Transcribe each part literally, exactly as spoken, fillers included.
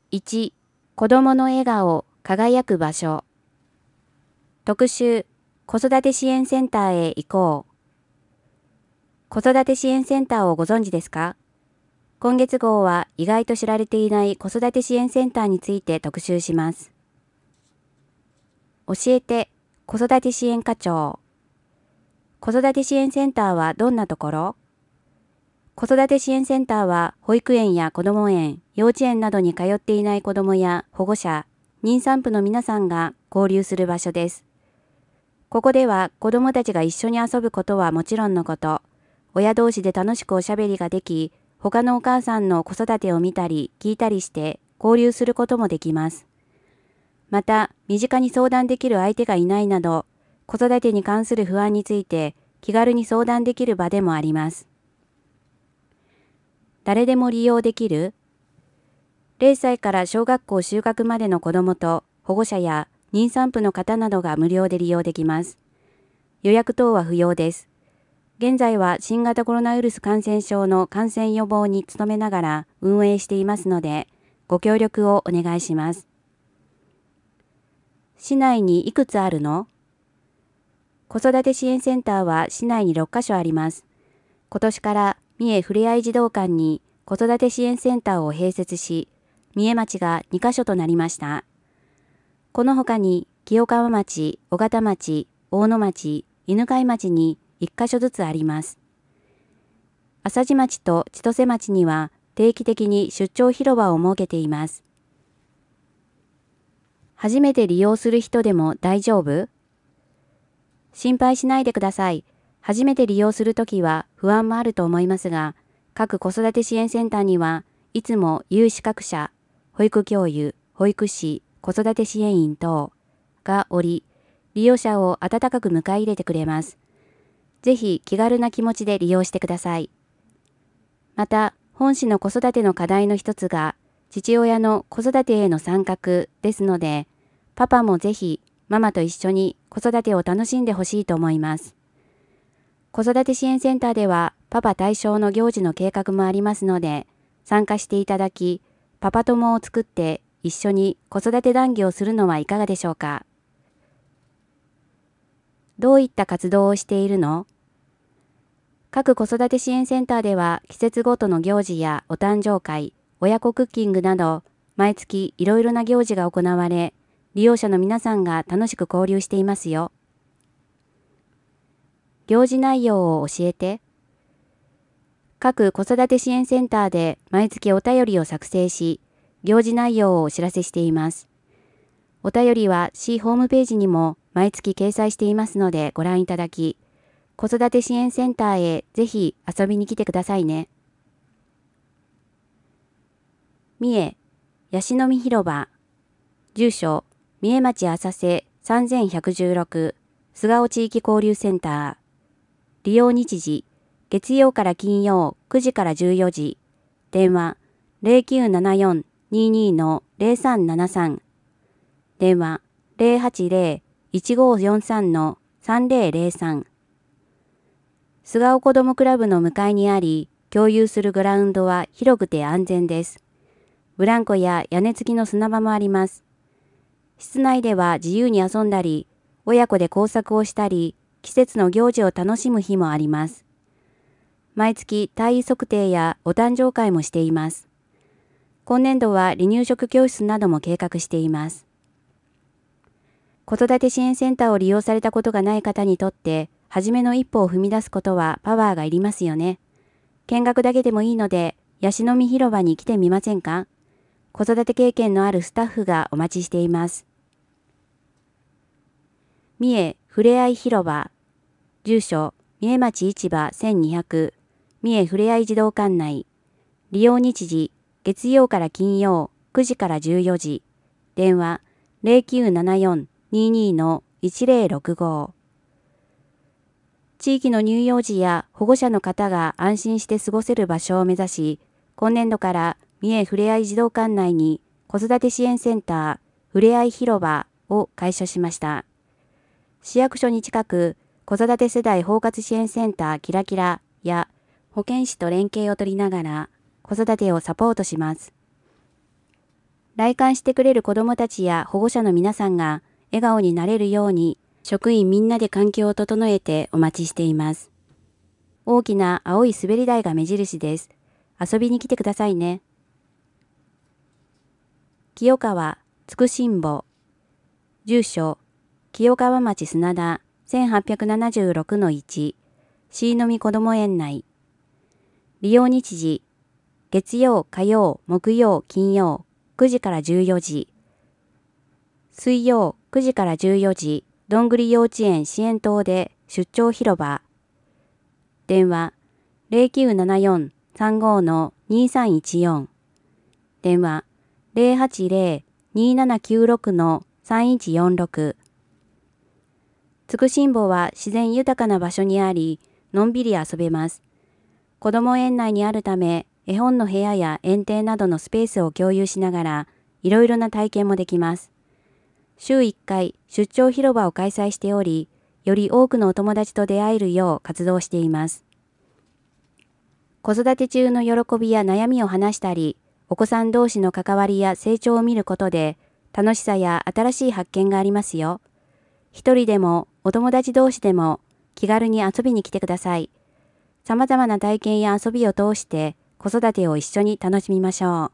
いち、子供の笑顔、輝く場所。特集、子育て支援センターへ行こう。子育て支援センターをご存知ですか？今月号は意外と知られていない子育て支援センターについて特集します。教えて、子育て支援課長。子育て支援センターはどんなところ？子育て支援センターは保育園や子ども園、幼稚園などに通っていない子どもや保護者、妊産婦の皆さんが交流する場所です。ここでは子どもたちが一緒に遊ぶことはもちろんのこと、親同士で楽しくおしゃべりができ、他のお母さんの子育てを見たり聞いたりして交流することもできます。また、身近に相談できる相手がいないなど、子育てに関する不安について気軽に相談できる場でもあります。誰でも利用できる？ ゼロ 歳から小学校就学までの子どもと保護者や妊産婦の方などが無料で利用できます。予約等は不要です。現在は新型コロナウイルス感染症の感染予防に努めながら運営していますので、ご協力をお願いします。市内にいくつあるの？子育て支援センターは市内にろっかしょあります。今年から三重ふれあい児童館に子育て支援センターを併設し、三重町がにかしょとなりました。この他に清川町、小形町、大野町、犬飼町にいっかしょずつあります。朝地町と千歳町には定期的に出張広場を設けています。初めて利用する人でも大丈夫？心配しないでください。初めて利用するときは不安もあると思いますが、各子育て支援センターにはいつも有資格者、保育教諭、保育士、子育て支援員等がおり、利用者を温かく迎え入れてくれます。ぜひ気軽な気持ちで利用してください。また、本市の子育ての課題の一つが、父親の子育てへの参画ですので、パパもぜひママと一緒に子育てを楽しんでほしいと思います。子育て支援センターではパパ対象の行事の計画もありますので、参加していただき、パパ友を作って一緒に子育て談義をするのはいかがでしょうか。どういった活動をしているの？各子育て支援センターでは季節ごとの行事やお誕生会、親子クッキングなど、毎月いろいろな行事が行われ、利用者の皆さんが楽しく交流していますよ。行事内容を教えて。各子育て支援センターで毎月お便りを作成し、行事内容をお知らせしています。お便りは市ホームページにも毎月掲載していますのでご覧いただき、子育て支援センターへぜひ遊びに来てくださいね。三重、ヤシの実広場。住所、三重町浅瀬さんぜんひゃくじゅうろく菅尾地域交流センター。利用日時、月曜から金曜くじからじゅうよじ。電話、ゼロきゅうななよん にーにー のゼロさんななさん。電話、ゼロはちゼロ いちごよんさん のさんぜろゼロさん。菅尾子どもクラブの向かいにあり、共有するグラウンドは広くて安全です。ブランコや屋根付きの砂場もあります。室内では自由に遊んだり、親子で工作をしたり、季節の行事を楽しむ日もあります。毎月体位測定やお誕生会もしています。今年度は離乳食教室なども計画しています。子育て支援センターを利用されたことがない方にとって、初めの一歩を踏み出すことはパワーがいりますよね。見学だけでもいいので、ヤシの実広場に来てみませんか？子育て経験のあるスタッフがお待ちしています。三重ふれあい広場。住所、三重町市場せんにひゃく、三重ふれあい児童館内。利用日時、月曜から金曜くじからじゅうよじ。電話、ゼロきゅうななよん にーにー のいちゼロろくご。地域の乳幼児や保護者の方が安心して過ごせる場所を目指し、今年度から三重ふれあい児童館内に子育て支援センターふれあい広場を開所しました。市役所に近く、子育て世代包括支援センターキラキラや保健師と連携を取りながら子育てをサポートします。 来館してくれる子どもたちや保護者の皆さんが笑顔になれるように、職員みんなで環境を整えてお待ちしています。大きな青い滑り台が目印です。遊びに来てくださいね。清川つくしんぼ。住所、清川町砂田 せんはっぴゃくななじゅうろくのいち、椎の実こども園内。利用日時、月曜、火曜、木曜、金曜、くじからじゅうよじ。水曜、くじからじゅうよじ、どんぐり幼稚園支援棟で出張広場。電話、ゼロきゅうななよん さんご にさんいちよん。電話、ゼロはちゼロ にななきゅうろく さんいちよんろく。つくしんぼは自然豊かな場所にあり、のんびり遊べます。子ども園内にあるため、絵本の部屋や園庭などのスペースを共有しながら、いろいろな体験もできます。週いっかい出張広場を開催しており、より多くのお友達と出会えるよう活動しています。子育て中の喜びや悩みを話したり、お子さん同士の関わりや成長を見ることで、楽しさや新しい発見がありますよ。一人でもお友達同士でも気軽に遊びに来てください。様々な体験や遊びを通して子育てを一緒に楽しみましょう。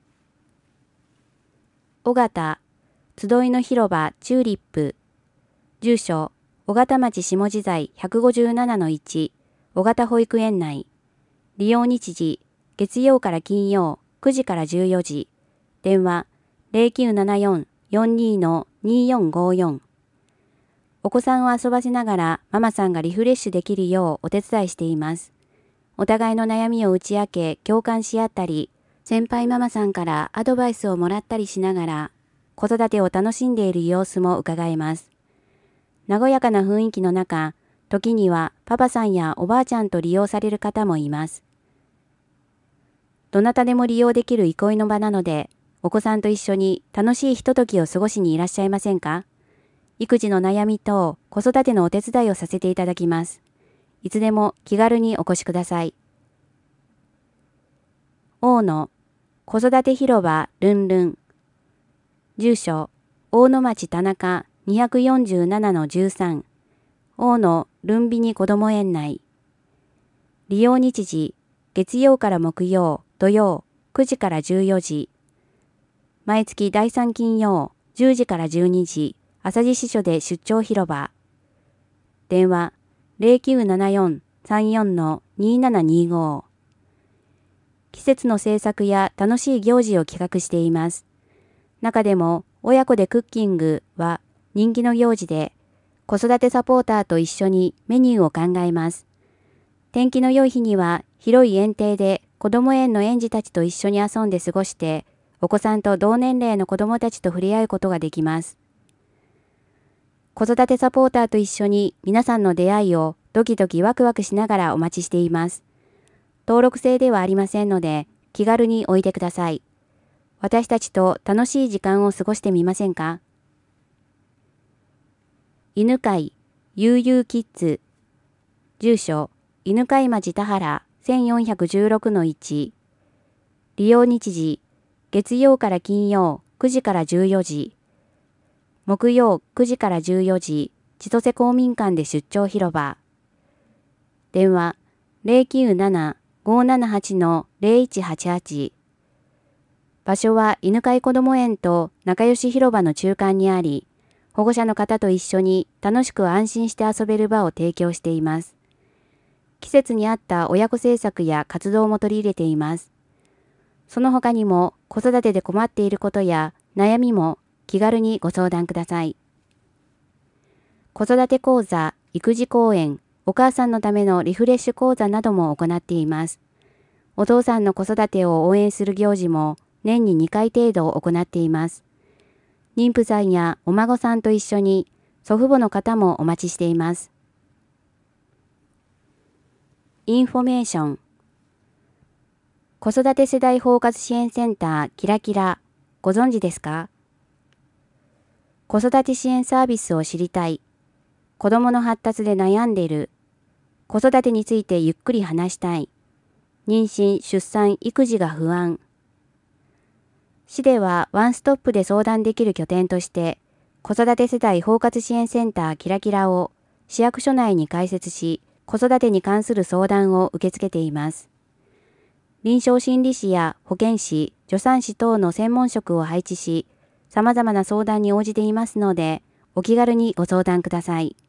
尾形、集いの広場チューリップ。住所、尾形町下地在 ひゃくごじゅうななのいち、尾形保育園内。利用日時、月曜から金曜、くじからじゅうよじ。電話、ゼロきゅうななよん よんに によんごよん。お子さんを遊ばせながらママさんがリフレッシュできるようお手伝いしています。お互いの悩みを打ち明け共感し合ったり、先輩ママさんからアドバイスをもらったりしながら、子育てを楽しんでいる様子も伺えます。和やかな雰囲気の中、時にはパパさんやおばあちゃんと利用される方もいます。どなたでも利用できる憩いの場なので、お子さんと一緒に楽しいひとときを過ごしにいらっしゃいませんか？育児の悩みと子育てのお手伝いをさせていただきます。いつでも気軽にお越しください。大野、子育て広場ルンルン。住所、大野町田中 にひゃくよんじゅうななのじゅうさん。大野ルンビニこども園内。利用日時、月曜から木曜、土曜、くじからじゅうよじ。毎月だいさん金曜、じゅうじからじゅうにじ。朝地支所で出張広場。電話、ゼロきゅうななよん さんよん にななにご。季節の制作や楽しい行事を企画しています。中でも、親子でクッキングは人気の行事で、子育てサポーターと一緒にメニューを考えます。天気の良い日には、広い園庭で子ども園の園児たちと一緒に遊んで過ごして、お子さんと同年齢の子どもたちと触れ合うことができます。子育てサポーターと一緒に皆さんの出会いをドキドキワクワクしながらお待ちしています。登録制ではありませんので気軽においでください。私たちと楽しい時間を過ごしてみませんか？犬飼悠々キッズ。住所、犬飼町田原 せんよんひゃくじゅうろくのいち。利用日時、月曜から金曜くじからじゅうよじ。木曜くじからじゅうよじ、千歳公民館で出張広場。電話、ゼロきゅうなな ごななはち ゼロいちはちはち。場所は犬飼こども園と仲良し広場の中間にあり、保護者の方と一緒に楽しく安心して遊べる場を提供しています。季節に合った親子政策や活動も取り入れています。その他にも子育てで困っていることや悩みも気軽にご相談ください。子育て講座、育児講演、お母さんのためのリフレッシュ講座なども行っています。お父さんの子育てを応援する行事も年ににかい程度行っています。妊婦さんやお孫さんと一緒に祖父母の方もお待ちしています。インフォメーション。子育て世代包括支援センターキラキラ、ご存知ですか？子育て支援サービスを知りたい。子供の発達で悩んでいる。子育てについてゆっくり話したい。妊娠、出産、育児が不安。 市ではワンストップで相談できる拠点として、子育て世帯包括支援センターキラキラを市役所内に開設し、子育てに関する相談を受け付けています。臨床心理士や保健師、助産師等の専門職を配置し、様々な相談に応じていますので、お気軽にご相談ください。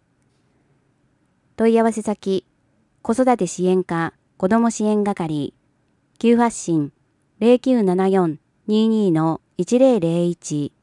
問い合わせ先、子育て支援課子ども支援係、急発進 ゼロきゅうななよん にーにー のいちゼロゼロいち